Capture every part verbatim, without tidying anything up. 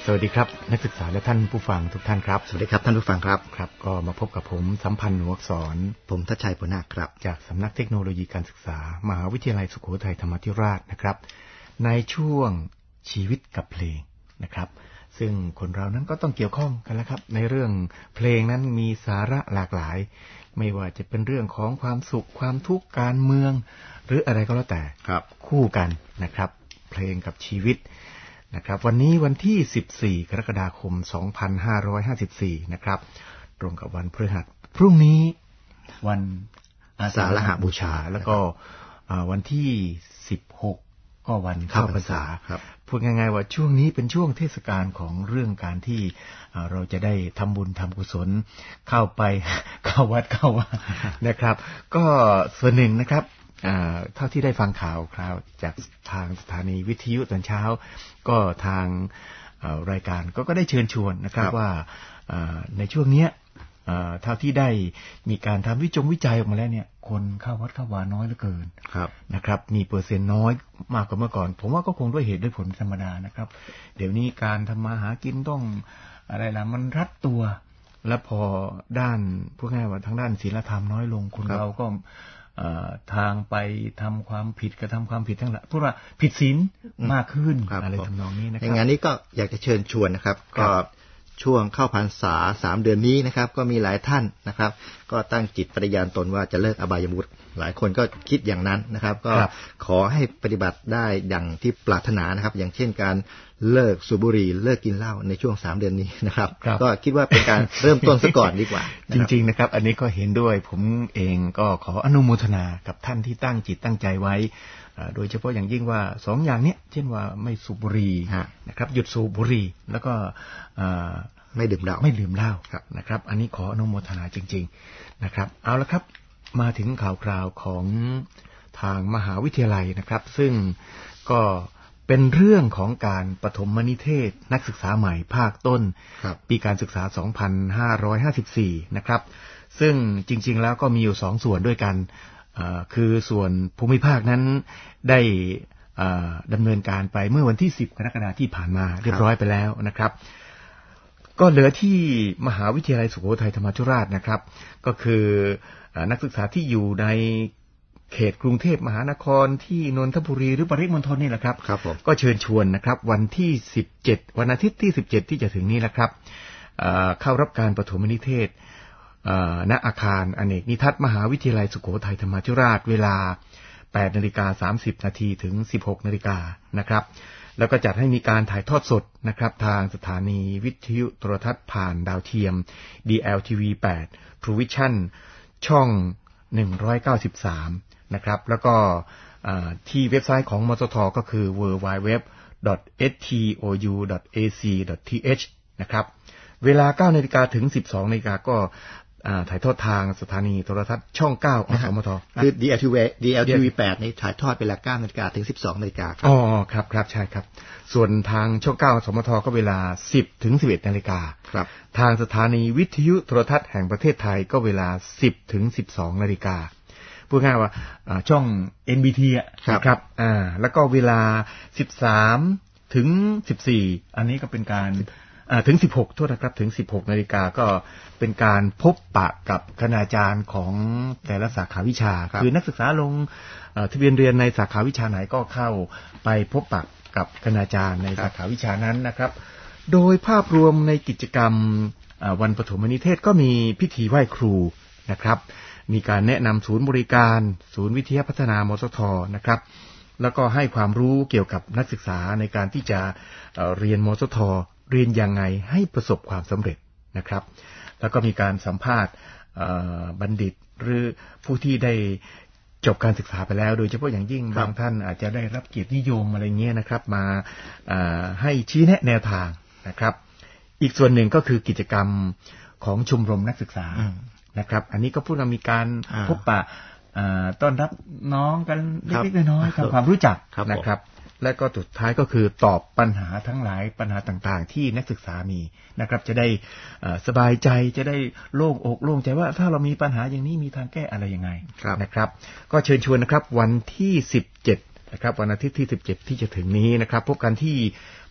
สวัสดีครับนักศึกษาและท่านผู้ฟังทุกท่านครับสวัสดีครับท่านผู้ฟังครับครับก็มาพบกับผมสัมพันธ์หนูอักษรผมทัชชัยผลนาคครับจากสำนักเทคโนโลยีการศึกษามหาวิทยาลัยสุโขทัยธรรมาธิราชนะครับในช่วงชีวิตกับเพลงนะครับซึ่งคนเรานั้นก็ต้องเกี่ยวข้องกันแล้วครับในเรื่องเพลงนั้นมีสาระหลากหลายไม่ว่าจะเป็นเรื่องของความสุขความทุกข์การเมืองหรืออะไรก็แล้วแต่คู่กันนะครับเพลงกับชีวิตนะครับวันนี้วันที่สิบสี่กรกฎาคมสองพันห้าร้อยห้าสิบสี่นะครับตรงกับวันพฤหัสพรุ่งนี้วันอาสาฬหบูชาแล้วก็วันที่สิบหกก็วันเข้าพรรษาพูดง่ายๆว่าช่วงนี้เป็นช่วงเทศกาลของเรื่องการที่เราจะได้ทำบุญทำกุศลเข้าไปเข้าวัดเข้าว่านะครับก็ส่วนหนึ่งนะครับเท่าที่ได้ฟังข่าวคราวจากทางสถานีวิทยุตอนเช้าก็ทางรายการก็ได้เชิญชวนนะครับว่าในช่วงนี้เท่าที่ได้มีการทำวิจงวิจัยออกมาแล้วเนี่ยคนเข้าวัดเข้าวาน้อยเหลือเกินนะครับมีเปอร์เซ็นต์น้อยมากกว่าเมื่อก่อนผมว่าก็คงด้วยเหตุด้วยผลธรรมดานะครับเดี๋ยวนี้การทำมาหากินต้องอะไรล่ะมันรัดตัวและพอด้านพูดง่ายว่าทางด้านศีลธรรมน้อยลงคนเราก็ทางไปทำความผิดกระทำความผิดทั้งหลายพูดว่าผิดศีลมากขึ้นอะไรทำนองนี้นะครับในงานนี้ก็อยากจะเชิญชวนนะครับก็ช่วงเข้าพรรษาสามเดือนนี้นะครับก็มีหลายท่านนะครับก็ตั้งจิตปฏิญาณตนว่าจะเลิกอบายมุขหลายคนก็คิดอย่างนั้นนะครับก็ขอให้ปฏิบัติได้อย่างที่ปรารถนานะครับอย่างเช่นการเลิกสูบบุหรี่เลิกกินเหล้าในช่วงสามเดือนนี้นะครับก็คิดว่าเป็นการเริ่มต้นซะก่อนดีกว่าจริงๆนะครับอันนี้ก็เห็นด้วยผมเองก็ขออนุโมทนากับท่านที่ตั้งจิตตั้งใจไว้โดยเฉพาะอย่างยิ่งว่าสองอย่างนี้เช่นว่าไม่สูบบุหรี่นะครับหยุดสูบบุหรี่แล้วก็ไม่ดื่มเหล้าไม่ดื่มเหล้านะครับอันนี้ขออนุโมทนาจริงๆนะครับเอาละครับมาถึงข่าวคราวของทางมหาวิทยาลัยนะครับซึ่งก็เป็นเรื่องของการปฐมนิเทศนักศึกษาใหม่ภาคต้นปีการศึกษาสองพันห้าร้อยห้าสิบสี่นะครับซึ่งจริงๆแล้วก็มีอยู่สองส่วนด้วยกันคือส่วนภูมิภาคนั้นได้ดำเนินการไปเมื่อวันที่สิบกรกฎาคมที่ผ่านมาเรียบร้อยไปแล้วนะครับก็เหลือที่มหาวิทยาลัยสุโขทัยธรรมาธิราชนะครับก็คือนักศึกษาที่อยู่ในเขตกรุงเทพมหานครที่นนทบุรีหรือปริมณฑลนี่แหละครับก็เชิญชวนนะครับวันที่สิบเจ็ดวันอาทิตย์ที่สิบเจ็ดที่จะถึงนี้แหละครับเข้ารับการปฐมนิเทศณอาคารอเนกนิทัศน์มหาวิทยาลัยสุโขทัยธรรมาธิราชเวลา แปดนาฬิกาสามสิบนาทีถึง สิบหกนาฬิกานะครับแล้วก็จัดให้มีการถ่ายทอดสดนะครับทางสถานีวิทยุโทรทัศน์ผ่านดาวเทียม ดี แอล ที วี แปด True Vision ช่องหนึ่งร้อยเก้าสิบสามนะครับแล้วก็ที่เว็บไซต์ของมสทก็คือ ดับเบิลยู ดับเบิลยู ดับเบิลยู ดอท เอส ที โอ ยู ดอท เอ ซี ดอท ที เอช นะครับเวลา เก้านาฬิกาถึง สิบสองนาฬิกาก็ถ่ายทอดทางสถานีโทรทัศน์ช่องเก้าอสมทคือ ดี แอล ที วี ดี แอล ที วี แปดนี่ถ่ายทอดเวลา เก้านาฬิกาถึง สิบสองนาฬิกาครับอ๋อครับครับใช่ครับส่วนทางช่องเก้าอสมทก็เวลา สิบถึงสิบเอ็ดนาฬิกาครับทางสถานีวิทยุโทรทัศน์แห่งประเทศไทยก็เวลา สิบถึงสิบสองนาฬิกาพูดง่ายว่าช่อง เอ็น บี ที อ่ะครับอ่าแล้วก็เวลา สิบสามถึงสิบสี่อันนี้ก็เป็นการถึงสิบหกโทษนะครับถึงสิบหกนาฬิกาก็เป็นการพบปะกับคณาจารย์ของแต่ละสาขาวิชาคือนักศึกษาลงทะเบียนเรียนในสาขาวิชาไหนก็เข้าไปพบปะกับคณาจารย์ในสาขาวิชานั้นนะครับโดยภาพรวมในกิจกรรมวันปฐมนิเทศก็มีพิธีไหว้ครูนะครับมีการแนะนำศูนย์บริการศูนย์วิทยาพัฒนามสทนะครับแล้วก็ให้ความรู้เกี่ยวกับนักศึกษาในการที่จะเรียนมสทเรียนยังไงให้ประสบความสำเร็จนะครับแล้วก็มีการสัมภาษณ์บัณฑิตหรือผู้ที่ได้จบการศึกษาไปแล้วโดยเฉพาะอย่างยิ่งบางท่านอาจจะได้รับเกียรตินิยมอะไรเงี้ยนะครับมาให้ชี้แนะแนวทางนะครับอีกส่วนหนึ่งก็คือกิจกรรมของชมรมนักศึกษานะครับอันนี้ก็พูดว่ามีการพบปะต้อนรับน้องกันเล็กๆน้อยๆทำความรู้จักนะครับและก็สุดท้ายก็คือตอบปัญหาทั้งหลายปัญหาต่างๆที่นักศึกษามีนะครับจะได้สบายใจจะได้โล่งอกโล่งใจว่าถ้าเรามีปัญหาอย่างนี้มีทางแก้อะไรยังไงนะครับก็เชิญชวนนะครับวันที่สิบเจ็ดนะครับวันอาทิตย์ที่สิบเจ็ดที่จะถึงนี้นะครับพบกันที่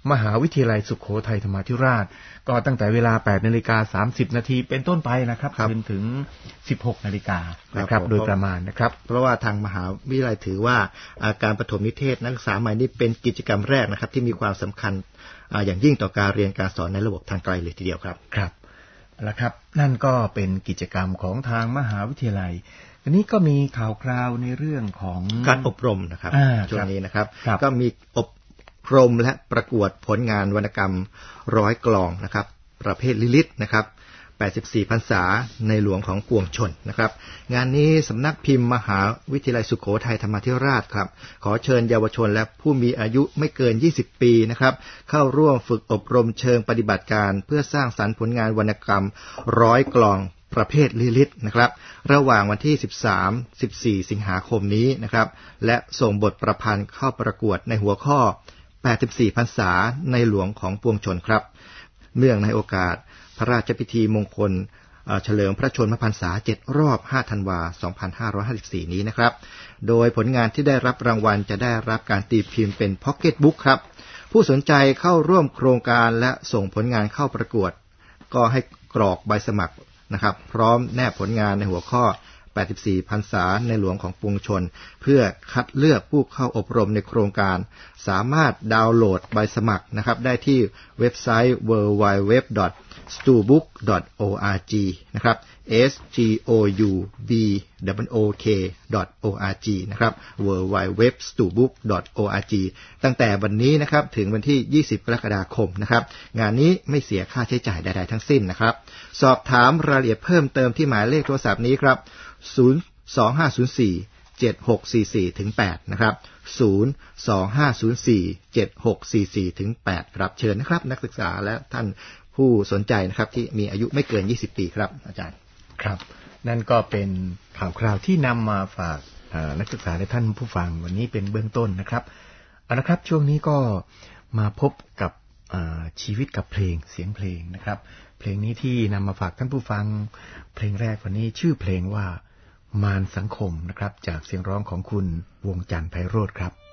มหาวิทยาลัยสุโขทัยธรรมาธิราชก็ตั้งแต่เวลา แปดนาฬิกาสามสิบนาทีเป็นต้นไปนะครับจนถึง สิบหกนาฬิกานะครับโดยประมาณนะครับเพราะว่าทางมหาวิทยาลัยถือว่าการประถมนิเทศนักศึกษาใหม่นี่เป็นกิจกรรมแรกนะครับที่มีความสำคัญอย่างยิ่งต่อการเรียนการสอนในระบบทางไกลเลยทีเดียวครับครับแล้วครับนั่นก็เป็นกิจกรรมของทางมหาวิทยาลัยทีนี้ก็มีข่าวคราวในเรื่องของการอบรมนะครับช่วงนี้นะครับก็มีอบรมและประกวดผลงานวรรณกรรมร้อยกลองนะครับประเภทลิลิตนะครับแปดสิบสี่พรรษาในหลวงของปวงชนนะครับงานนี้สำนักพิมพ์มหาวิทยาลัยสุโขทัยธรรมาธิราชครับขอเชิญเยาวชนและผู้มีอายุไม่เกินยี่สิบปีนะครับเข้าร่วมฝึกอบรมเชิงปฏิบัติการเพื่อสร้างสรรค์ผลงานวรรณกรรมร้อยกลองประเภทลิลิตนะครับระหว่างวันที่สิบสาม สิบสี่ สิงหาคมนี้นะครับและส่งบทประพันธ์เข้าประกวดในหัวข้อแปดสิบสี่พรรษาในหลวงของปวงชนครับเนื่องในโอกาสพระราชพิธีมงคลเฉลิมพระชนมพรรษาเจ็ดรอบห้าธันวาคมสองพันห้าร้อยห้าสิบสี่นี้นะครับโดยผลงานที่ได้รับรางวัลจะได้รับการตีพิมพ์เป็นพ็อกเก็ตบุ๊กครับผู้สนใจเข้าร่วมโครงการและส่งผลงานเข้าประกวดก็ให้กรอกใบสมัครนะครับพร้อมแนบผลงานในหัวข้อแปดสิบสี่พรรษาในหลวงของปวงชนเพื่อคัดเลือกผู้เข้าอบรมในโครงการสามารถดาวน์โหลดใบสมัครนะครับได้ที่เว็บไซต์ ดับเบิลยู ดับเบิลยู ดับเบิลยู ดอท สตูบุ๊ก ดอท โอ อาร์ จี นะครับ s t o u b o o k ดอท โอ อาร์ จี นะครับ ดับเบิลยู ดับเบิลยู ดับเบิลยู ดอท สตูบุ๊ก ดอท โอ อาร์ จี ตั้งแต่วันนี้นะครับถึงวันที่ยี่สิบกรกฎาคมนะครับงานนี้ไม่เสียค่าใช้จ่ายใดๆทั้งสิ้นนะครับสอบถามรายละเอียดเพิ่มเติมที่หมายเลขโทรศัพท์นี้ครับศูนย์ สอง ห้า ศูนย์ สี่ เจ็ด หก สี่ สี่ ถึง แปดนะครับศูนย์ สอง ห้า ศูนย์ สี่ เจ็ด หก สี่ สี่ ถึง แปดรับเชิญนะครับนักศึกษาและท่านผู้สนใจนะครับที่มีอายุไม่เกินยี่สิบปีครับอาจารย์ครับนั่นก็เป็นข่าวคราวที่นำมาฝากนักศึกษาและท่านผู้ฟังวันนี้เป็นเบื้องต้นนะครับเอาละครับช่วงนี้ก็มาพบกับชีวิตกับเพลงเสียงเพลงนะครับเพลงนี้ที่นำมาฝากท่านผู้ฟังเพลงแรกวันนี้ชื่อเพลงว่ามารสังคมนะครับจากเสียงร้องของคุณวงจันทร์ไพโรจน์ครับ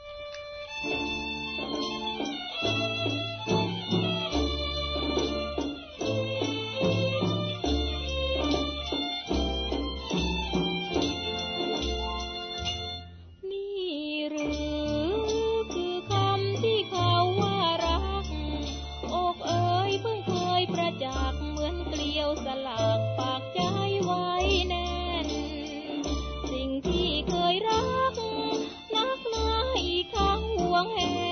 เคยรักนักหนาอีกครั้งห่วงแห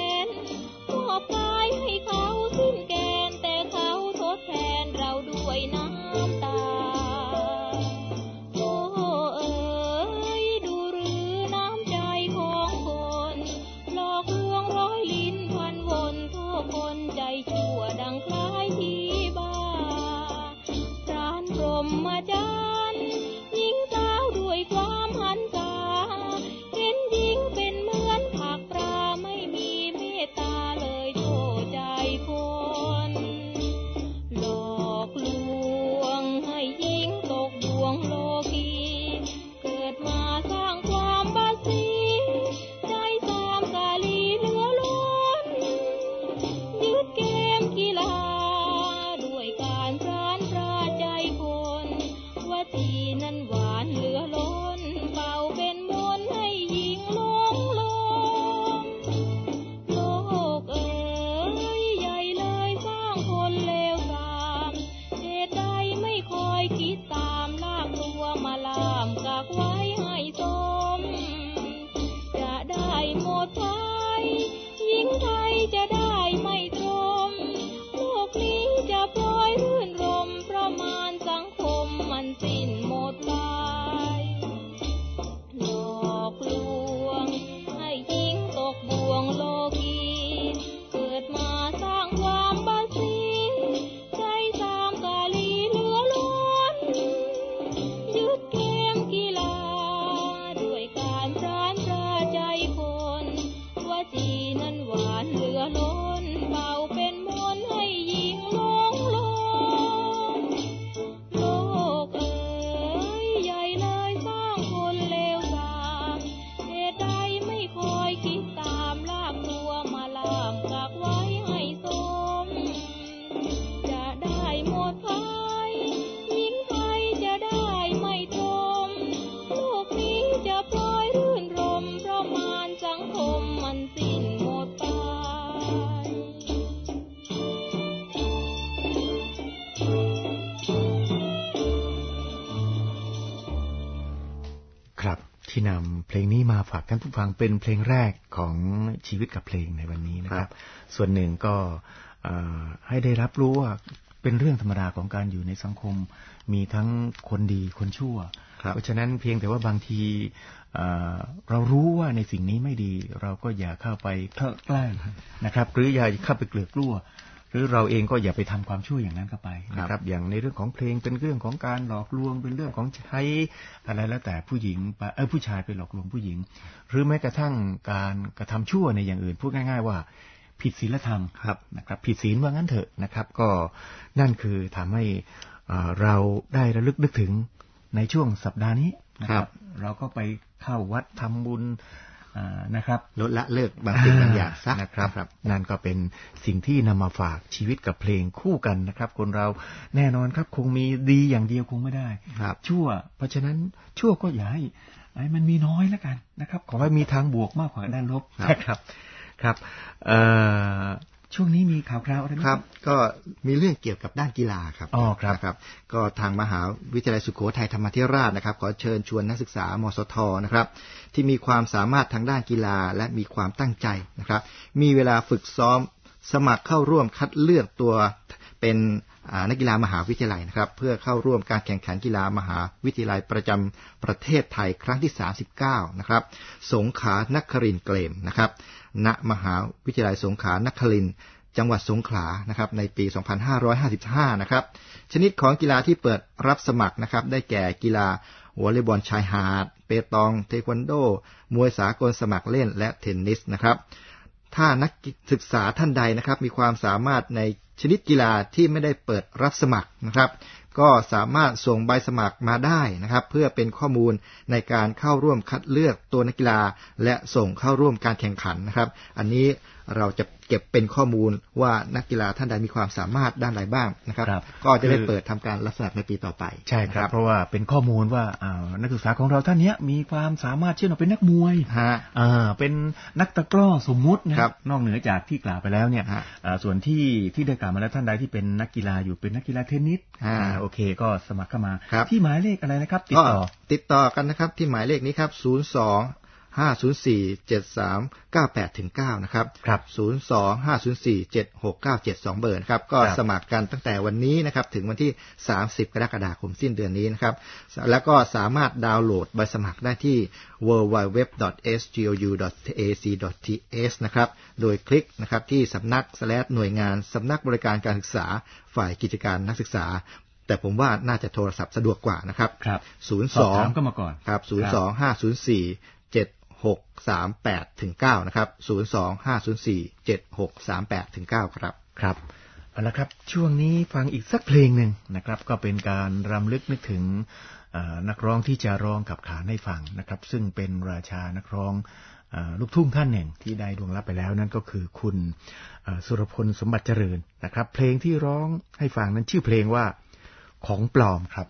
ที่นำเพลงนี้มาฝากท่านผู้ฟังเป็นเพลงแรกของชีวิตกับเพลงในวันนี้นะครับส่วนหนึ่งก็ให้ได้รับรู้ว่าเป็นเรื่องธรรมดาของการอยู่ในสังคมมีทั้งคนดีคนชั่วเพราะฉะนั้นเพียงแต่ว่าบางทีเรารู้ว่าในสิ่งนี้ไม่ดีเราก็อย่าเข้าไปใกล้นะครับหรืออย่าเข้าไปเกลือกกลัวหรือเราเองก็อย่าไปทำความชั่วอย่างนั้นเข้าไปนะครับอย่างในเรื่องของเพลงเป็นเรื่องของการหลอกลวงเป็นเรื่องของใช้อะไรแล้วแต่ผู้หญิงเออผู้ชายไปหลอกลวงผู้หญิงหรือแม้กระทั่งการกระทำชั่วในอย่างอื่นพูดง่ายๆว่าผิดศีลธรรมนะครับผิดศีลว่างั้นเถอะนะครับก็นั่นคือทำให้เราได้ระลึกนึกถึงในช่วงสัปดาห์นี้นะครับเราก็ไปเข้าวัดทำบุญนะครับลดละเลิกบางสิ่งบางอย่างซะนะครับนั่นก็เป็นสิ่งที่นำมาฝากชีวิตกับเพลงคู่กันนะครับคนเราแน่นอนครับคงมีดีอย่างเดียวคงไม่ได้ชั่วเพราะฉะนั้นชั่วก็อย่าให้ให้มันมีน้อยแล้วกันนะครับขอให้มีทางบวกมากกว่าด้านลบนะครับครับช่วงนี้มีข่าวคราวอะไรไหมครับก็มีเรื่องเกี่ยวกับด้านกีฬาครับอ๋อครับครับก็ทางมหาวิทยาลัยสุโขทัยธรรมาธิราชนะครับขอเชิญชวนนักศึกษามสทนะครับที่มีความสามารถทางด้านกีฬาและมีความตั้งใจนะครับมีเวลาฝึกซ้อมสมัครเข้าร่วมคัดเลือกตัวเป็นนักกีฬามหาวิทยาลัยนะครับเพื่อเข้าร่วมการแข่งขันกีฬามหาวิทยาลัยประจำประเทศไทยครั้งที่สามสิบเก้านะครับสงขลานครินทร์เกมนะครับณมหาวิทยาลัยสงขลานครินทร์จังหวัดสงขลานะครับในปีสองพันห้าร้อยห้าสิบห้านะครับชนิดของกีฬาที่เปิดรับสมัครนะครับได้แก่กีฬาวอลเลย์บอลชายหาดเปตองเทควันโดมวยสากลสมัครเล่นและเทนนิสนะครับถ้านักศึกษาท่านใดนะครับมีความสามารถในชนิดกีฬาที่ไม่ได้เปิดรับสมัครนะครับก็สามารถส่งใบสมัครมาได้นะครับเพื่อเป็นข้อมูลในการเข้าร่วมคัดเลือกตัวนักกีฬาและส่งเข้าร่วมการแข่งขันนะครับอันนี้เราจะเก็บเป็นข้อมูลว่านักกีฬาท่านใดมีความสามารถด้านใดบ้างนะครับก็จะได้เปิดทำการรับสมัครในปีต่อไปใช่ครับเพราะว่าเป็นข้อมูลว่านักศึกษาของเราท่านนี้มีความสามารถเช่นว่าเป็นนักมวยเป็นนักตะกร้อสมมุตินะครับนอกเหนือจากที่กล่าวไปแล้วเนี่ยส่วนที่ที่ได้กล่าวมาแล้วท่านใดที่เป็นนักกีฬาอยู่เป็นนักกีฬาเทนนิสโอเคก็สมัครเข้ามาที่หมายเลขอะไรนะครับติดต่อติดต่อกันนะครับที่หมายเลขนี้ครับศูนย์ สอง ห้า ศูนย์ สี่ เจ็ด สาม เก้า แปด เก้านะครับครับศูนย์ สอง ห้า ศูนย์ สี่ เจ็ด หก เก้า เจ็ด สองเบอร์นะครับก็สมัครกันตั้งแต่วันนี้นะครับถึงวันที่สามสิบกรกฎาคมสิ้นเดือนนี้นะครับแล้วก็สามารถดาวน์โหลดใบสมัครได้ที่ ดับเบิลยู ดับเบิลยู ดับเบิลยู ดอท เอส จี โอ ยู ดอท เอ ซี ดอท ที เอส นะครับโดยคลิกนะครับที่สำนัก/หน่วยงานสำนักบริการการศึกษาฝ่ายกิจการนักศึกษาแต่ผมว่าน่าจะโทรศัพท์สะดวกกว่านะครับครับศูนย์ สองก็มาก่อนครับศูนย์ สอง ห้า ศูนย์ สี่ เจ็ด หก สาม แปด เก้านะครับศูนย์ สอง ห้า ศูนย์ สี่ เจ็ด หก สาม แปด เก้าครับครับเอาละครับช่วงนี้ฟังอีกสักเพลงหนึ่งนะครับก็เป็นการรำลึกนึกถึงนักร้องที่จะร้องขับขานให้ฟังนะครับซึ่งเป็นราชานักร้องลูกทุ่งท่านหนึ่งที่ได้ดวงลับไปแล้วนั่นก็คือคุณสุรพลสมบัติเจริญนะครับเพลงที่ร้องให้ฟังนั้นชื่อเพลงว่าของปลอมครับ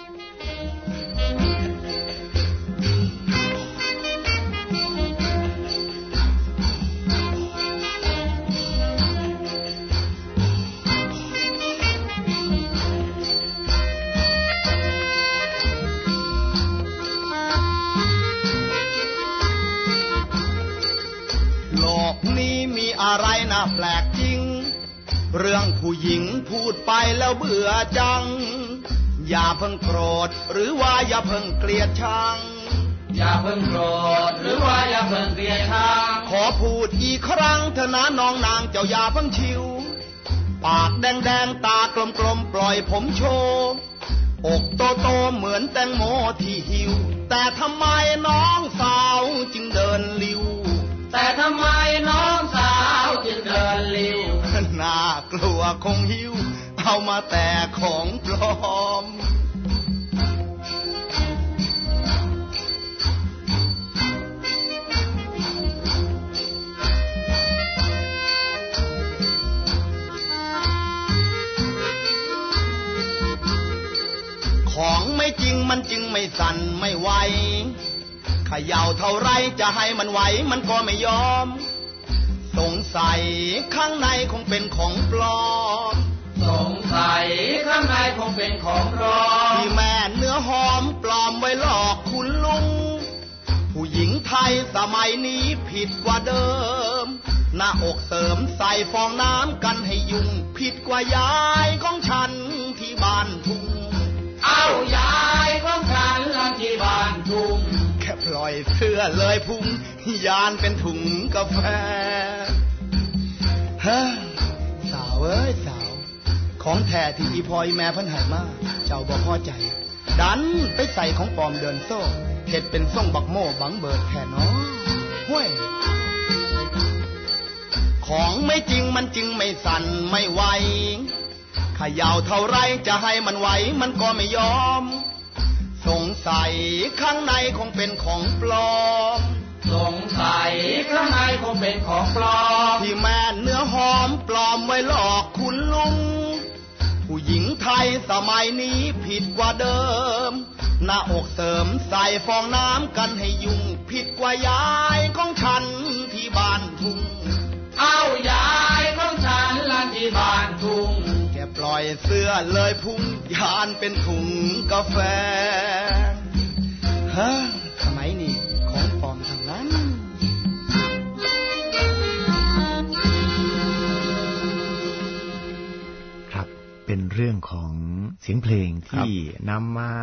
อะไรน่าแปลกจริงเรื่องผู้หญิงพูดไปแล้วเบื่อจังอย่าเพิ่งโกรธหรือว่าอย่าเพิ่งเกลียดชังอย่าเพิ่งโกรธหรือว่าอย่าเพิ่งเกลียดชังขอพูดอีกครั้งเถอะนะน้องนางเจ้าอย่าเพิ่งชิวปากแดงๆตากลมๆปล่อยผมโชว์อกโตๆเหมือนแตงโมที่หิวแต่ทำไมน้องสาวจึงเดินลิ้วแต่ทำไมน้องสาวจึงเดินลิ้วน่ากลัวคงหิวเอามาแต่ของปลอมของไม่จริงมันจึงไม่สั่นไม่ไหวเขย่าเท่าไรจะให้มันไหวมันก็ไม่ยอมสงสัยข้างในคงเป็นของปลอมสงสัยข้างในคงเป็นของปลอมที่แม่เนื้อหอมปลอมไว้หลอกคุณลุงยสมัยนี้ผิดกว่าเดิมหน้าอกเสริมใส่ฟองน้ำกันให้ยุ่งผิดกว่ายายของฉันที่บ้านทุ่งเอายายของฉันที่บ้านทุ่งแค่ปล่อยเสื้อเลยพุ่งยานเป็นถุงกาแฟฮะสาวเอ้ยสาวของแท้ที่อีพอยแม่พันหายมาเจ้าบ่พอใจดันไปใส่ของปลอมเดินโซ่เห็ดเป็นส่งบักโม่บังเบิดแค่น้อห้วยของไม่จริงมันจึงไม่สั่นไม่ไหวขย่าวเท่าไรจะให้มันไหวมันก็ไม่ยอมสงสัยข้างในคงเป็นของปลอมสงสัยข้างในคงเป็นของปลอมที่แม่เนื้อหอมปลอมไว้หลอกคุณลุงผู้หญิงไทยสมัยนี้ผิดกว่าเดิมหน้าอกเสริมใส่ฟองน้ำกันให้ยุ่งผิดกว่ายายของฉันที่บ้านทุ่งเอายายของฉันลันที่บ้านทุ่งแกปล่อยเสื้อเลยพุ่งยานเป็นถุงกาแฟฮะสมัยนี้ของปลอมทั้งนั้นครับเป็นเรื่องของเสียงเพลงที่นำมา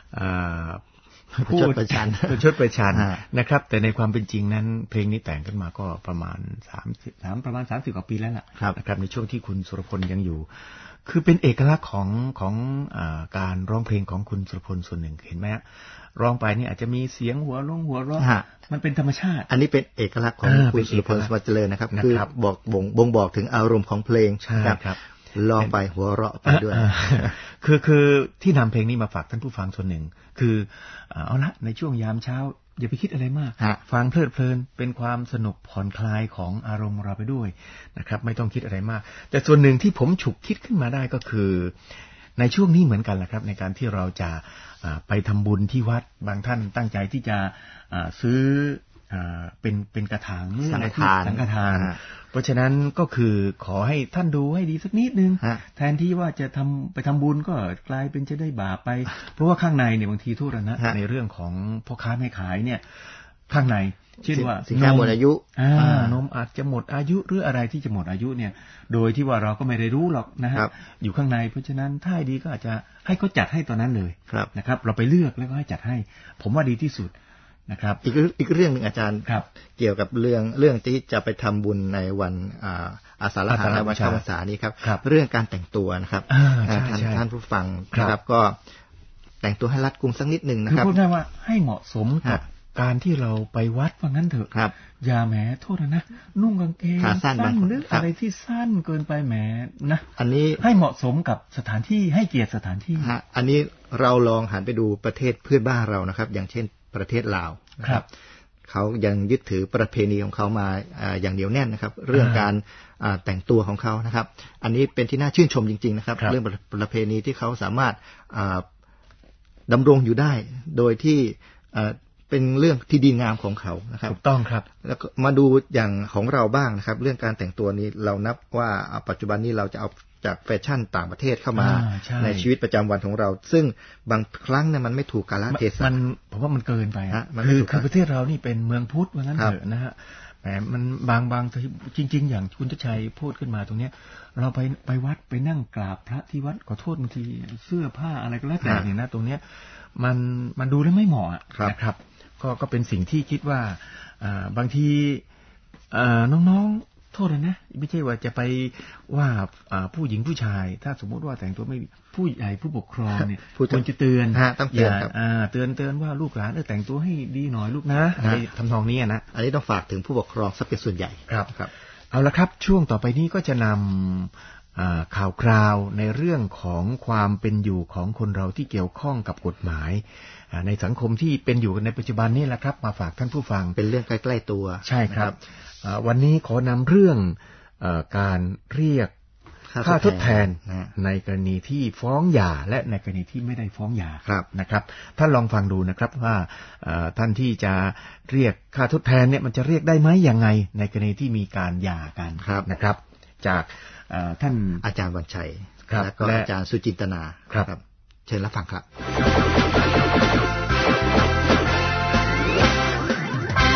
พูดประชันชดประชันนะครับแต่ในความเป็นจริงนั้นเพลงนี้แต่งขึ้นมาก็ประมาณสามสิบสามประมาณสามสิบกว่าปีแล้วล่ะนะครับในช่วงที่คุณสุรพลยังอยู่คือเป็นเอกลักษณ์ของของอ่าการร้องเพลงของคุณสุรพลส่วนหนึ่งเห็นไหมร้องไปนี่อาจจะมีเสียงหัวร้องหัวร้องมันเป็นธรรมชาติอันนี้เป็นเอกลักษณ์ของคุณสุรพลสวัสดิ์เจริญนะครับคือบอกบ่งบ่งบอกถึงอารมณ์ของเพลงครับลองไปหัวเราะไปด้วยคือคือที่นำเพลงนี้มาฝากท่านผู้ฟังส่วนหนึ่งคือเอาละในช่วงยามเช้าอย่าไปคิดอะไรมากฟังเพลิดเพลินเป็นความสนุกผ่อนคลายของอารมณ์เราไปด้วยนะครับไม่ต้องคิดอะไรมากแต่ส่วนหนึ่งที่ผมฉุกคิดขึ้นมาได้ก็คือในช่วงนี้เหมือนกันแหละครับในการที่เราจะไปทำบุญที่วัดบางท่านตั้งใจที่จะซื้อเป็นเป็นกระถางสังฆทานสังฆทานเพราะฉะนั้นก็คือขอให้ท่านดูให้ดีสักนิดนึงแทนที่ว่าจะทำไปทำบุญก็กลายเป็นจะได้บาปไปเพราะว่าข้างในเนี่ยบางทีโทษนะในเรื่องของพ่อค้าแม่ขายเนี่ยข้างในเช่นว่าสินค้าหมดอายุนมอาจจะหมดอายุหรืออะไรที่จะหมดอายุเนี่ยโดยที่ว่าเราก็ไม่ได้รู้หรอกนะฮะอยู่ข้างในเพราะฉะนั้นถ้าดีก็อาจจะให้เขาจัดให้ตอนนั้นเลยนะครับเราไปเลือกแล้วก็ให้จัดให้ผมว่าดีที่สุดนะครับอีกอีกเรื่องหนึ่งอาจารย์เกี่ยวกับเรื่องเรื่องที่จะไปทำบุญในวันอาสาฬหะและวันเข้าพรรษานี้ครับเรื่องการแต่งตัวนะครับท่านท่านผู้ฟังนะครับก็แต่งตัวให้รัดกุมสักนิดหนึ่งนะครับพูดได้ว่าให้เหมาะสมกับการที่เราไปวัดว่างั้นเถอะอย่าแหมโทษนะนุ่งกางเกงสั้นหรืออะไรที่สั้นเกินไปแหมนะอันนี้ให้เหมาะสมกับสถานที่ให้เกียรติสถานที่อันนี้เราลองหันไปดูประเทศเพื่อนบ้านเรานะครับอย่างเช่นประเทศลาวครับเขายังยึดถือประเพณีของเขามาอย่างเหนียวแน่นนะครับเรื่องการแต่งตัวของเขานะครับอันนี้เป็นที่น่าชื่นชมจริงๆนะครับเรื่องประเพณีที่เขาสามารถดำรงอยู่ได้โดยที่เป็นเรื่องที่ดีงามของเขานะครับถูกต้องครับแล้วก็มาดูอย่างของเราบ้างนะครับเรื่องการแต่งตัวนี้เรานับว่าปัจจุบันนี้เราจะเอาจากแฟชั่นต่างประเทศเข้ามาในชีวิตประจำวันของเราซึ่งบางครั้งเนี่ยมันไม่ถูกกาลเทศะมันผมว่ามันเกินไปคือคือประเทศเรานี่เป็นเมืองพุทธว่างั้นเถอะนะฮะแหมมันบางบางจริงๆอย่างคุณชัยชัยพูดขึ้นมาตรงเนี้ยเราไปไปวัดไปนั่งกราบพระที่วัดขอโทษบางทีเสื้อผ้าอะไรก็แล้วแต่เนี่ยนะตรงเนี้ยมันมันดูแล้วไม่เหมาะนะครับก็ก็เป็นสิ่งที่คิดว่าบางทีน้องๆโทษนะไม่ใช่ว่าจะไปว่าผู้หญิงผู้ชายถ้าสมมติว่าแต่งตัวไม่ผู้ใหญ่ผู้ปกครองเนี่ยควรจะเตือนต้องเตือนครับเตือนเตือนว่าลูกหลานเออแต่งตัวให้ดีหน่อยลูกนะอะไรทำนองนี้นะอันนี้ต้องฝากถึงผู้ปกครองสักเป็นส่วนใหญ่ครับครับเอาละครับช่วงต่อไปนี้ก็จะนำข่าวคราวในเรื่องของความเป็นอยู่ของคนเราที่เกี่ยวข้องกับกฎหมายในสังคมที่เป็นอยู่ในปัจจุบันนี้แหละครับมาฝากท่านผู้ฟังเป็นเรื่องใกล้ๆตัวใช่ครับวันนี้ขอนำเรื่องการเรียกค่าทดแทนในกรณีที่ฟ้องหย่าและในกรณีที่ไม่ได้ฟ้องหย่านะครับท่านลองฟังดูนะครับว่าท่านที่จะเรียกค่าทดแทนเนี่ยมันจะเรียกได้ไหมยังไงในกรณีที่มีการหย่ากันนะครับจากท่านอาจารย์วันชัยและก็อาจารย์สุจินตนาครับเชิญรับฟังครับ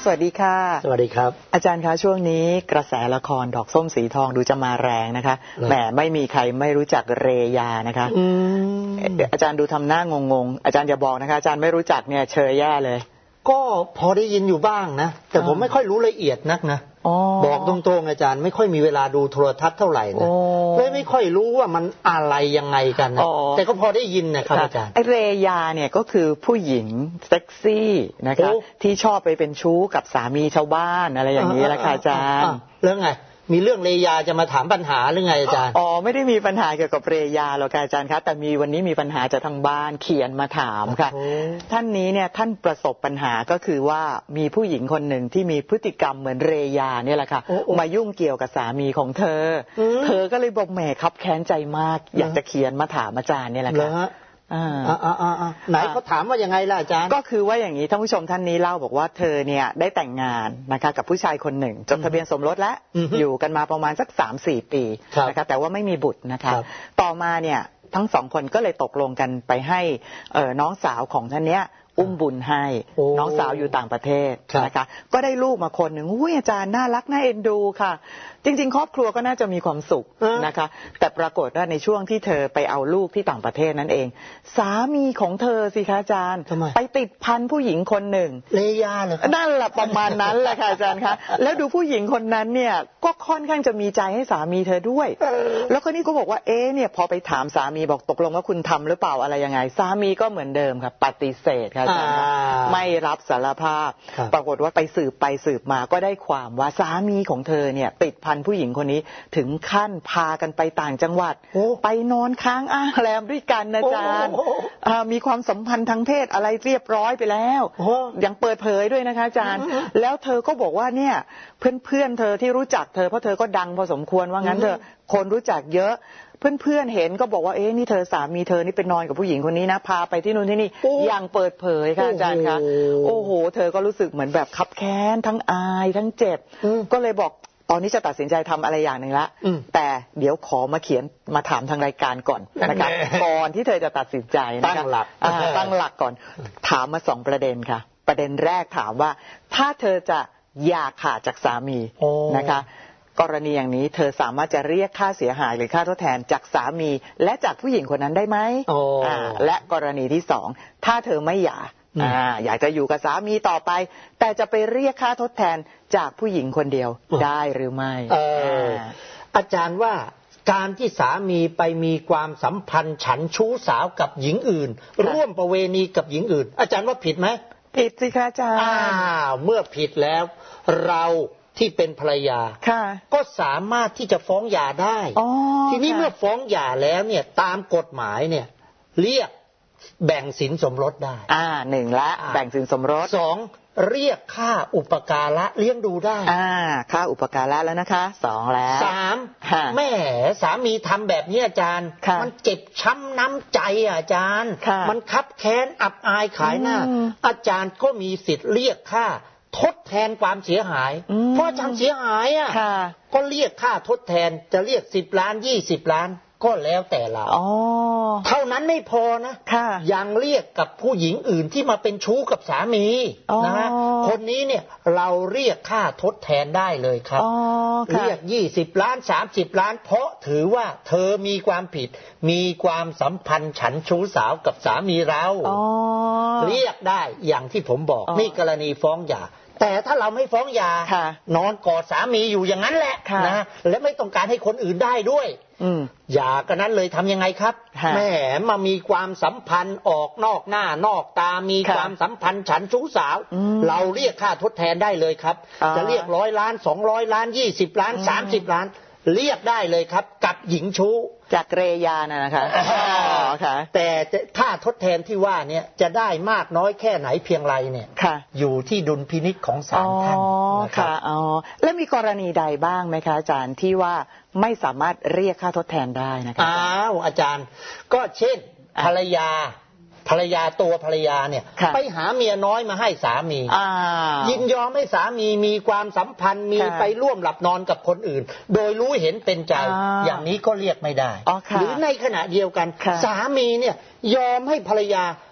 สวัสดีค่ะสวัสดีครับอาจารย์คะช่วงนี้กระแสละครดอกส้มสีทองดูจะมาแรงนะคะแหมไม่มีใครไม่รู้จักเรยานะคะอาจารย์ดูทำหน้างงๆอาจารย์อย่าบอกนะคะอาจารย์ไม่รู้จักเนี่ยเชยแย่เลยก็พอได้ยินอยู่บ้างนะแต่ผมไม่ค่อยรู้ละเอียดนักนะบอกตรงๆอาจารย์ไม่ค่อยมีเวลาดูโทรทัศน์เท่าไหร่นะเลยไม่ค่อยรู้ว่ามันอะไรยังไงกันนะแต่ก็พอได้ยินนะครับอาจารย์ไอเรยาเนี่ยก็คือผู้หญิงเซ็กซี่นะคะที่ชอบไปเป็นชู้กับสามีชาวบ้านอะไรอย่างนี้แหละค่ะอาจารย์เรื่องไงมีเรื่องเรยาจะมาถามปัญหาหรือไงอาจารย์อ๋อไม่ได้มีปัญหาเกี่ยวกับเรยาหรอกอาจารย์คะแต่มีวันนี้มีปัญหาจากทางบ้านเขียนมาถามค่ะท่านนี้เนี่ยท่านประสบปัญหาก็คือว่ามีผู้หญิงคนหนึ่งที่มีพฤติกรรมเหมือนเรยาเนี่ยแหละค่ะมายุ่งเกี่ยวกับสามีของเธอเธอก็เลยบอกแหมคับแค้นใจมากอยากจะเขียนมาถามอาจารย์เนี่ยแหละค่ะอ่าอ่าอ่าไหนเขาถามว่ายังไงล่ะอาจารย์ก็คือว่าอย่างนี้ท่านผู้ชมท่านนี้เล่าบอกว่าเธอเนี่ยได้แต่งงานนะคะกับผู้ชายคนหนึ่งจดทะเบียนสมรสแล้วอยู่กันมาประมาณสัก สามสี่ ปีนะคะแต่ว่าไม่มีบุตรนะคะต่อมาเนี่ยทั้งสองคนก็เลยตกลงกันไปให้น้องสาวของท่านเนี้ยอุ้มบุญให้น้องสาวอยู่ต่างประเทศนะคะก็ได้ลูกมาคนหนึ่งอุ้ยอาจารย์น่ารักน่าเอ็นดูค่ะจริงๆครอบครัวก็น่าจะมีความสุขนะคะแต่ปรากฏว่าในช่วงที่เธอไปเอาลูกที่ต่างประเทศนั่นเองสามีของเธอสิคะอาจารย์ไปติดพันผู้หญิงคนหนึ่งเลยาเหรอนั่นแหละประมาณนั้นแหละค่ะอาจารย์คะแล้วดูผู้หญิงคนนั้นเนี่ยก็ค่อนข้างจะมีใจให้สามีเธอด้วยแล้วคนนี้ก็บอกว่าเอ๊ะเนี่ยพอไปถามสามีบอกตกลงว่าคุณทำหรือเปล่าอะไรยังไงสามีก็เหมือนเดิมค่ะปฏิเสธค่ะอาจารย์ไม่รับสารภาพปรากฏว่าไปสืบไปสืบมาก็ได้ความว่าสามีของเธอเนี่ยติดพันผู้หญิงคนนี้ถึงขั้นพากันไปต่างจังหวัดไปนอนค้างอ้างแรมด้วยกันอาจารย์มีความสัมพันธ์ทางเพศอะไรเรียบร้อยไปแล้วยังเปิดเผยด้วยนะคะอาจารย์แล้วเธอก็บอกว่าเนี่ยเพื่อนๆเธอที่รู้จักเธอเพราะเธอก็ดังพอสมควรว่างั้นเธอคนรู้จักเยอะเพื่อนๆเห็นก็บอกว่าเอ๊ะนี่เธอสามีเธอนี่ไปนอนกับผู้หญิงคนนี้นะพาไปที่นู่นที่นี่อย่างเปิดเผยค่ะอาจารย์คะโอ้โหเธอก็รู้สึกเหมือนแบบคับแค้นทั้งอายทั้งเจ็บก็เลยบอกตอนนี้จะตัดสินใจทำอะไรอย่างหนึ่งละแต่เดี๋ยวขอมาเขียนมาถามทางรายการก่อนนะคะก่อนที่เธอจะตัดสินใจตั้งหลักตั้งหลักก่อนถามมาสองประเด็นค่ะประเด็นแรกถามว่าถ้าเธอจะอย่าขาดจากสามีนะคะกรณีอย่างนี้เธอสามารถจะเรียกค่าเสียหายหรือค่าทดแทนจากสามีและจากผู้หญิงคนนั้นได้ไหมและกรณีที่สองถ้าเธอไม่หย่าอยากจะอยู่กับสามีต่อไปแต่จะไปเรียกค่าทดแทนจากผู้หญิงคนเดียวได้หรือไม่อ, อาจารย์ว่าการที่สามีไปมีความสัมพันธ์ฉันชู้สาวกับหญิงอื่นร่วมประเวณีกับหญิงอื่นอาจารย์ว่าผิดไหมผิดสิคะอาจารย์อ้าวเมื่อผิดแล้วเราที่เป็นภรรยาก็สามารถที่จะฟ้องหย่าได้ทีนี้เมื่อฟ้องหย่าแล้วเนี่ยตามกฎหมายเนี่ยเรียกแบ่งสินสมรสได้อ่าหนึ่งละแบ่งสินสมรสสองเรียกค่าอุปการะเลี้ยงดูได้อ่าค่าอุปการะแล้วนะคะสองแล้วสามแม่สามีทำแบบนี้อาจารย์มันเจ็บช้ำน้ำใจอาจารย์มันคับแค้นอับอายขายหน้าอาจารย์ก็มีสิทธิ์เรียกค่าทดแทนความเสียหายเพราะอาจารย์เสียหายอ่ะก็เรียกค่าทดแทนจะเรียกสิบล้านยี่สิบล้านก็แล้วแต่เราเท่านั้นไม่พอนะยังเรียกกับผู้หญิงอื่นที่มาเป็นชู้กับสามีนะฮะคนนี้เนี่ยเราเรียกค่าทดแทนได้เลยครับเรียกยี่สิบล้านสามสิบล้านเพราะถือว่าเธอมีความผิดมีความสัมพันธ์ฉันชู้สาวกับสามีเราเรียกได้อย่างที่ผมบอกนี่กรณีฟ้องหย่าแต่ถ้าเราไม่ฟ้องหย่านอนกอดสามีอยู่อย่างนั้นแหละนะและไม่ต้องการให้คนอื่นได้ด้วยหย่ากันนั้นเลยทำยังไงครับแม่มามีความสัมพันธ์ออกนอกหน้านอกตามีความสัมพันธ์ฉันชู้สาวเราเรียกค่าทดแทนได้เลยครับจะเรียกร้อยล้านสองร้อยล้านยี่สิบล้านสามสิบล้านเรียกได้เลยครับกับหญิงชู้จากเรยานะนะคะแต่ค่าทดแทนที่ว่าเนี่ยจะได้มากน้อยแค่ไหนเพียงไรเนี่ยอยู่ที่ดุลพินิจของศาลท่านนะคะอ๋อแล้วมีกรณีใดบ้างไหมคะอาจารย์ที่ว่าไม่สามารถเรียกค่าทดแทนได้นะคะอ้าวอาจารย์ก็เช่นภรรยาภรรยาตัวภรรยาเนี่ยไปหาเมียน้อยมาให้สามียินยอมให้สามีมีความสัมพันธ์มีไปร่วมหลับนอนกับคนอื่นโดยรู้เห็นเป็นใจอย่างนี้ก็เรียกไม่ได้หรือในขณะเดียวกันสามีเนี่ยยอมให้ภรรยา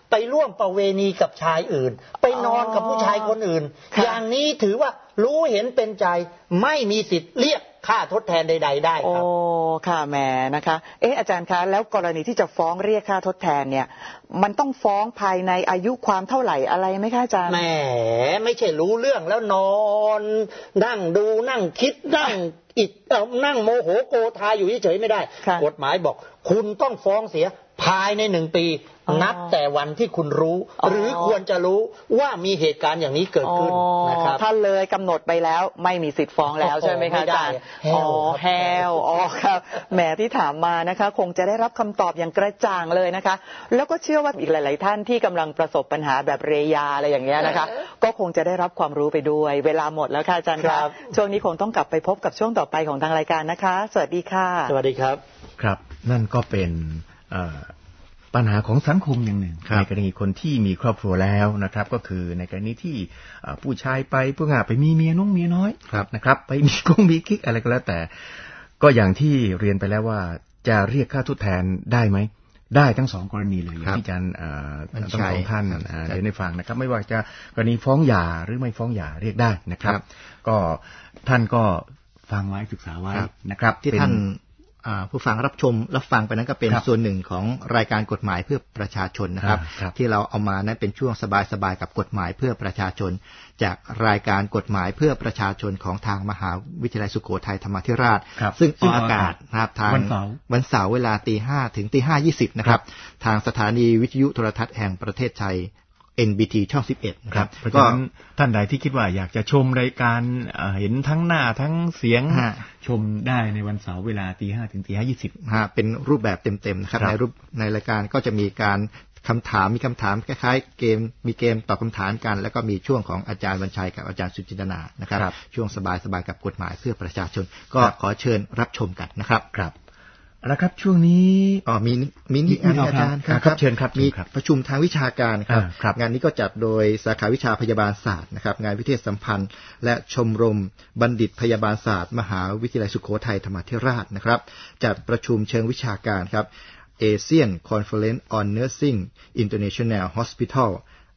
ไปร่วมประเวณีกับชายอื่นไปนอนกับผู้ชายคนอื่นอย่างนี้ถือว่ารู้เห็นเป็นใจไม่มีสิทธิ์เรียกค่าทดแทนใดๆได้ครับโอ้ค่ะแหมนะคะเอ๊ะอาจารย์คะแล้วกรณีที่จะฟ้องเรียกค่าทดแทนเนี่ยมันต้องฟ้องภายในอายุความเท่าไหร่อะไรไหมคะอาจารย์แหมไม่ใช่รู้เรื่องแล้วนอนนั่งดูนั่งคิดนั่งอิดเอ่อนั่งโมโหโกธาอยู่เฉยๆไม่ได้กฎหมายบอกคุณต้องฟ้องเสียภายในหนึ่งปีนับแต่วันที่คุณรู้หรือควรจะรู้ว่ามีเหตุการณ์อย่างนี้เกิดขึ้นนะครับถ้าเลยกำหนดไปแล้วไม่มีสิทธิ์ฟ้องแล้วใช่ไหมคะอาจารย์อ๋อแฮวอ๋อครับแหมที่ถามมานะคะคงจะได้รับคำตอบอย่างกระจ่างเลยนะคะแล้วก็เชื่อว่าอีกหลายๆท่านที่กำลังประสบปัญหาแบบเรยาอะไรอย่างเงี้ยนะคะก็คงจะได้รับความรู้ไปด้วยเวลาหมดแล้วค่ะอาจารย์ครับช่วงนี้คงต้องกลับไปพบกับช่วงต่อไปของทางรายการนะคะสวัสดีค่ะสวัสดีครับครับนั่นก็เป็นปัญหาของสังคมอย่างหนึ่งในกรณีคนที่มีครอบครัวแล้วนะครับก็คือในกรณีที่ผู้ชายไปผู้งาไปมีเมียน้องเมียน้อยนะครับไปมีกงมีกิ๊กอะไรก็แล้วแต่ก็อย่างที่เรียนไปแล้วว่าจะเรียกค่าทดแทนได้ไหมได้ทั้งสองกรณีเลยอย่างที่อาจารย์ทั้งสองท่านเรียนให้ฟังนะครับไม่ว่าจะกรณีฟ้องหย่าหรือไม่ฟ้องหย่าเรียกได้นะครับก็ท่านก็ฟังไว้ศึกษาไว้นะครับที่ท่านผู้ฟังรับชมรับฟังไปนั้นก็เป็นส่วนหนึ่งของรายการกฎหมายเพื่อประชาชนนะครับที่เราเอามานั้นเป็นช่วงสบายๆกับกฎหมายเพื่อประชาชนจากรายการกฎหมายเพื่อประชาชนของทางมหาวิทยาลัยสุโขทัยธรรมาธิราชซึ่งออกอากาศนะครับทางวันเสาร์เวลาตีห้าถึงตีห้ายี่สิบนะครับทางสถานีวิทยุโทรทัศน์แห่งประเทศไทยเอ็น บี ที ช่องสิบเอ็ดนะครับก็ท่านใดที่คิดว่าอยากจะชมรายการเห็นทั้งหน้าทั้งเสียงชมได้ในวันเสาร์เวลาตีห้าถึงตีห้ายี่สิบเป็นรูปแบบเต็มๆนะครับในรูปในรายการก็จะมีการคำถามมีคำถามคล้ายๆเกมมีเกมตอบคำถามกันแล้วก็มีช่วงของอาจารย์วันชัยกับอาจารย์สุจินตนานะครับช่วงสบายๆกับกฎหมายเพื่อประชาชนก็ขอเชิญรับชมกันนะครับครับแล้วครับช่วงนี้อ๋อมีมีอีกอันอาจารย์ครับเชิญครับมีประชุมทางวิชาการครับงานนี้ก็จัดโดยสาขาวิชาพยาบาลศาสตร์นะครับงานวิเทศสัมพันธ์และชมรมบัณฑิตพยาบาลศาสตร์มหาวิทยาลัยสุโขทัยธรรมาธิราชนะครับจัดประชุมเชิงวิชาการครับ Asian Conference on Nursing International Hospital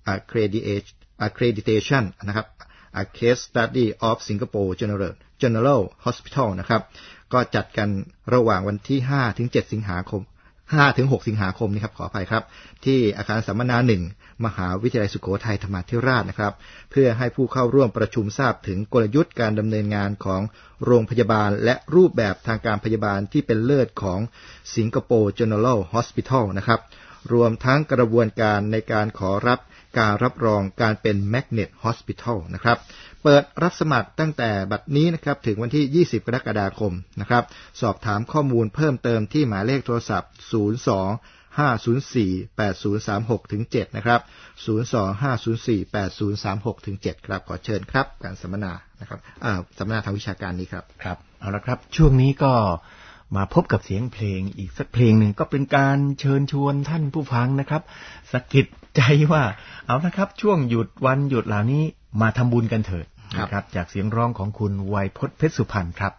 Accreditation นะครับ A Case Study of Singapore General General Hospital นะครับก็จัดกันระหว่างวันที่ห้าถึงเจ็ดสิงหาคมห้าถึงหกสิงหาคมนี้ครับขออภัยครับที่อาคารสัมมนาหนึ่งมหาวิทยาลัยสุโขทัยธรรมาธิราชนะครับเพื่อให้ผู้เข้าร่วมประชุมทราบถึงกลยุทธ์การดำเนินงานของโรงพยาบาลและรูปแบบทางการพยาบาลที่เป็นเลิศของสิงคโปร์ General Hospital นะครับรวมทั้งกระบวนการในการขอรับการรับรองการเป็น Magnet Hospital นะครับเปิดรับสมัครตั้งแต่บัดนี้นะครับถึงวันที่ยี่สิบกรกฎาคมนะครับสอบถามข้อมูลเพิ่มเติมที่หมายเลขโทรศัพท์ศูนย์ สอง ห้า ศูนย์ สี่ แปด ศูนย์ สาม หก ถึง เจ็ดนะครับศูนย์ สอง ห้า ศูนย์ สี่ แปด ศูนย์ สาม หก ถึง เจ็ดครับขอเชิญครับการสัมมนานะครับอ่าสัมมนาทางวิชาการนี้ครับครับเอาละครับช่วงนี้ก็มาพบกับเสียงเพลงอีกสักเพลงหนึ่งก็เป็นการเชิญชวนท่านผู้ฟังนะครับสะกิดใจว่าเอานะครับช่วงหยุดวันหยุดเหล่านี้มาทำบุญกันเถิดนะครับจากเสียงร้องของคุณไวยพจน์เพชรสุพรรณครับ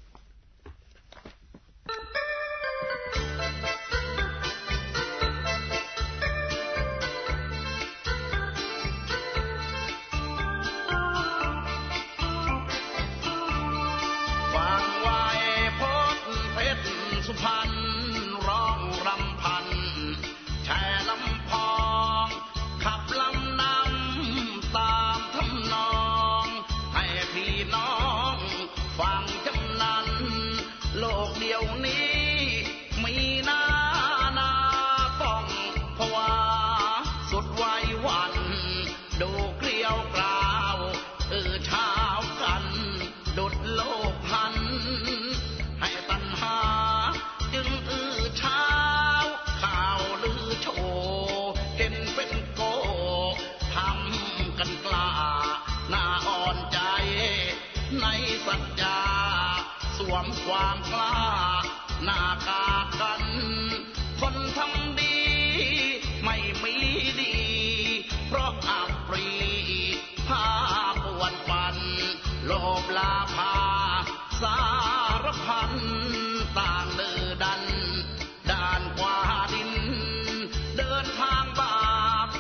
ความกล้าหน้ากากกันคนทำดีไม่มีดีเพราะอับปรีพาปวนปันโลภลาภาสารพันต่างเดือดันด้านกว่าดินเดินทางบาป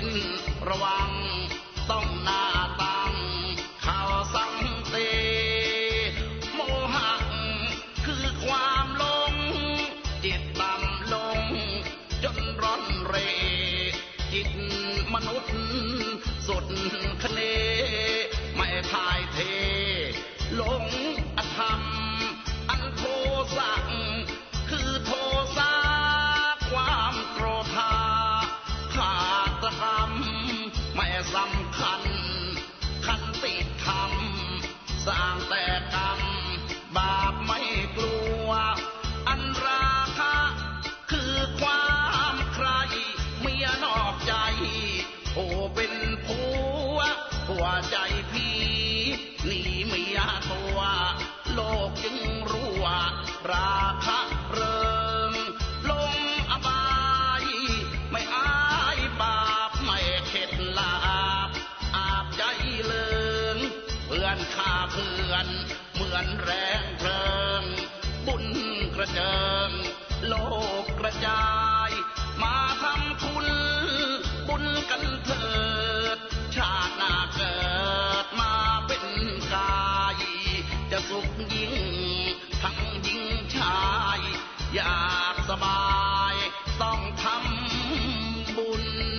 นระวังต้องหน้าตังข่าวสังเตโมหะคือความหลงจิตต่ำลงจนร้อนเรจิตมนุษย์สุดคะเนไม่ทายเทหลงอธรรมอันโทสะคือโทสะความโกรธาขาตกรรมไม่สำคัญขันติธรรมสร้างแต่กรรมบาปไม่กลัวอันราคะคือความใครเมียนอกใจโอ้เป็นผัวหัวใจพี่หนีเมียตัวโลกจึงรู้ว่าราคะเริงลงอบายไม่อายบาปไม่เข็ดลาบอาบใจเลิงเพื่อนฆ่าเพื่อนเหมือนแรงเพลิงบุญกระเจิงโลกกระจายมาทำคุณบุญกันเถิดชาติหน้าเกิดมาเป็นกายจะสุขยิ่งทั้งหญิงชายอยากสบายต้องทำบุญ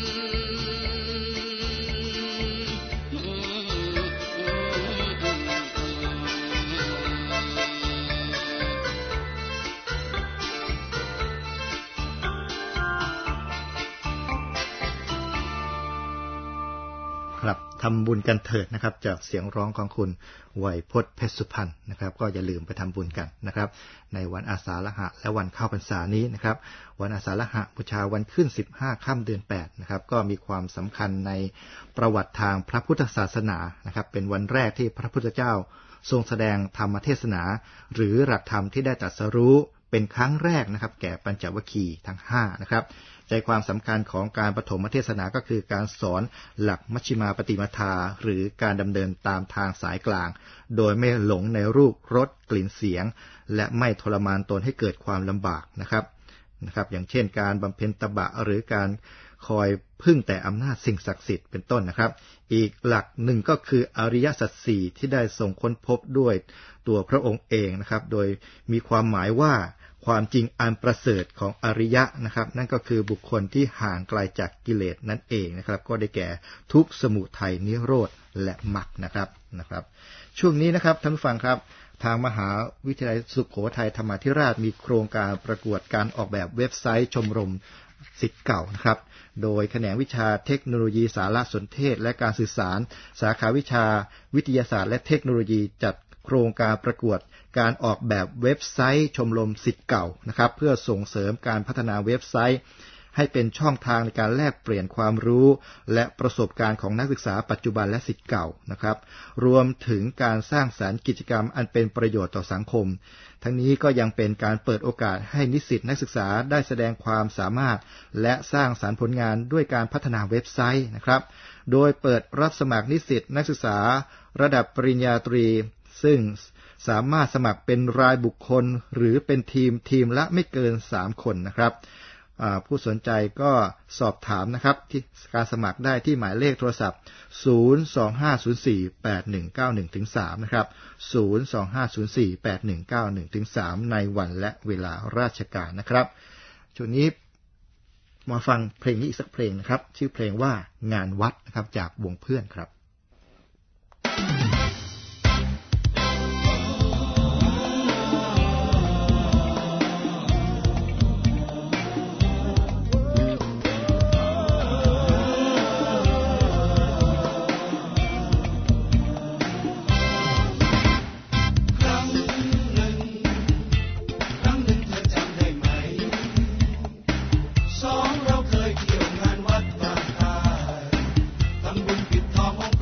ครับทำบุญกันเถิดนะครับจากเสียงร้องของคุณไวยพจน์เพชรสุพรรณนะครับก็อย่าลืมไปทำบุญกันนะครับในวันอาสาฬหะและวันเข้าพรรษานี้นะครับวันอาสาฬหะบูชาวันขึ้นสิบห้าค่ำเดือนแปดนะครับก็มีความสำคัญในประวัติทางพระพุทธศาสนานะครับเป็นวันแรกที่พระพุทธเจ้าทรงแสดงธรรมเทศนาหรือหลักธรรมที่ได้ตรัสรู้เป็นครั้งแรกนะครับแก่ปัญจวัคคีย์ทั้งห้านะครับใจความสำคัญของการปฐมเทศนาก็คือการสอนหลักมัชฌิมาปฏิปทาหรือการดำเนินตามทางสายกลางโดยไม่หลงในรูปรสกลิ่นเสียงและไม่ทรมานตนให้เกิดความลำบากนะครับนะครับอย่างเช่นการบำเพ็ญตบะหรือการคอยพึ่งแต่อำนาจสิ่งศักดิ์สิทธิ์เป็นต้นนะครับอีกหลักหนึ่งก็คืออริยสัจสี่ที่ได้ทรงค้นพบด้วยตัวพระองค์เองนะครับโดยมีความหมายว่าความจริงอันประเสริฐของอริยะนะครับนั่นก็คือบุคคลที่ห่างไกลจากกิเลสนั่นเองนะครับก็ได้แก่ทุกข์สมุทัยนิโรธและมรรคนะครับนะครับช่วงนี้นะครับท่านผู้ฟังครับทางมหาวิทยาลัยสุโขทัยธรรมาธิราชมีโครงการประกวดการออกแบบเว็บไซต์ชมรมศิษย์เก่านะครับโดยแขนงวิชาเทคโนโลยีสารสนเทศและการสื่อสารสาขาวิชาวิทยาศาสตร์และเทคโนโลยีจัดโครงการประกวดการออกแบบเว็บไซต์ชมรมศิษย์เก่านะครับเพื่อส่งเสริมการพัฒนาเว็บไซต์ให้เป็นช่องทางในการแลกเปลี่ยนความรู้และประสบการณ์ของนักศึกษาปัจจุบันและศิษย์เก่านะครับรวมถึงการสร้างสรรค์กิจกรรมอันเป็นประโยชน์ต่อสังคมทั้งนี้ก็ยังเป็นการเปิดโอกาสให้นิสิตนักศึกษาได้แสดงความสามารถและสร้างสรรค์ผลงานด้วยการพัฒนาเว็บไซต์นะครับโดยเปิดรับสมัครนิสิตนักศึกษาระดับปริญญาตรีซึ่งสามารถสมัครเป็นรายบุคคลหรือเป็นทีมทีมละไม่เกินสามคนนะครับผู้สนใจก็สอบถามนะครับที่การสมัครได้ที่หมายเลขโทรศัพท์ศูนย์ สอง ห้า ศูนย์ สี่ แปด หนึ่ง เก้า หนึ่ง ถึง สามนะครับศูนย์ สอง ห้า ศูนย์ สี่ แปด หนึ่ง เก้า หนึ่ง ถึง สามในวันและเวลาราชการนะครับช่วงนี้มาฟังเพลงนี้อีกสักเพลงนะครับชื่อเพลงว่างานวัดนะครับจากวงเพื่อนครับทำบุญปิดทอง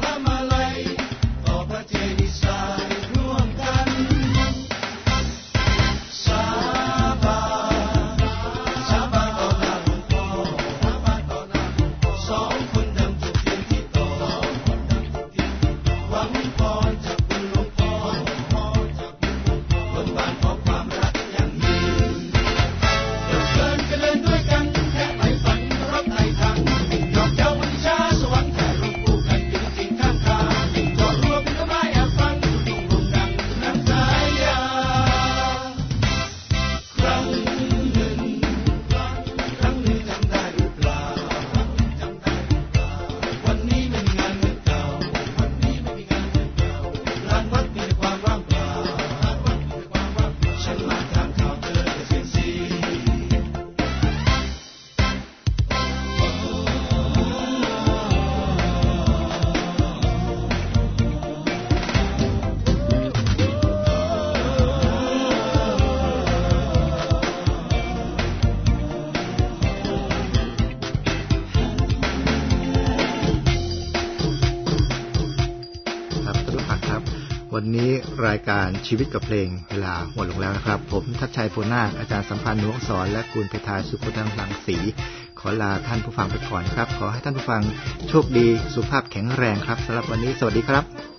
วันนี้รายการชีวิตกับเพลงเวลาหมดลงแล้วนะครับผมทัชชัยโพนาคอาจารย์สัมพันธ์หนูอักษรและคุณเพทาสุขทังหลังศรีขอลาท่านผู้ฟังไปก่อนครับขอให้ท่านผู้ฟังโชคดีสุขภาพแข็งแรงครับสำหรับวันนี้สวัสดีครับ